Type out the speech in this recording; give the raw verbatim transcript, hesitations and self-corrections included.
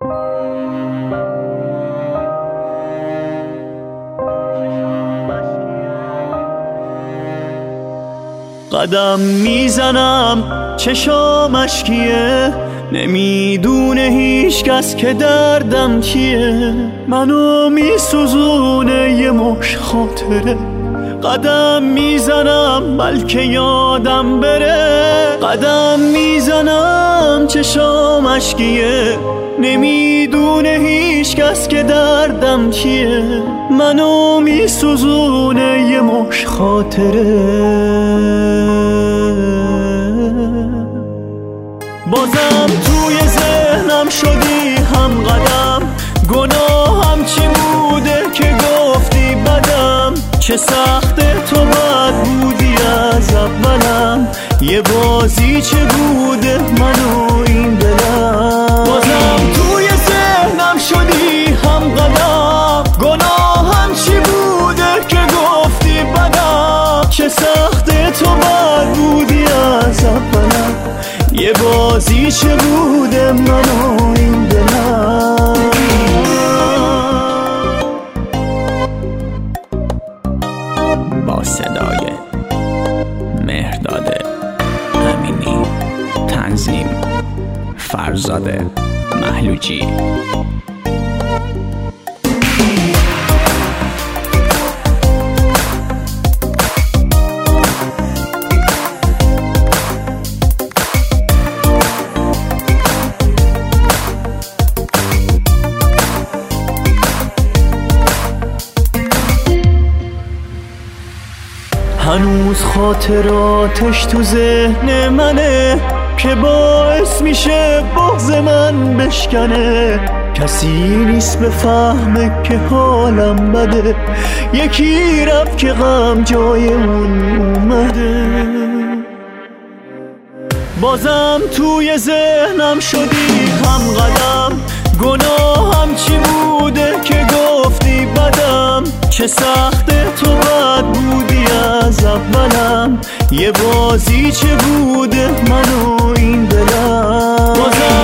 قدم میزنم چشام اشکیه، نمیدونه هیچ کس که دردم چیه. منو میسوزونه یه مش خاطره، قدم میزنم بلکه یادم بره. قدم میزنم چشام اشکیه، نمیدونه هیچ کس که دردم چیه. منو میسوزونه یه مش خاطره. بازم توی ذهنم شدی هم قدم، گناهم چی بوده که گفتی بدم. چه سخته تو بد بودی از اولم، یه بازی چه بوده منو این دلم. بازم توی ذهنم شدی هم قدم، گناهم چی بوده که گفتی بدم. چه سخته تو بد بودی از اولم، یه بازی چه بوده منو این دلم. با صدای مهرداد امینی، تنظیم فرزاد محلوجی. هنوز خاطراتش تو ذهن منه که باعث میشه بغض من بشکنه. کسی نیست بفهمه که حالم بده، یکی رفت که غم جای اون اومده. بازم توی ذهنم شدی هم قدم، گناهم چی بوده که گفتی بدم. چه سخته تو بد بودی از اولم، یه بازی چه بوده منو این دلم. بازم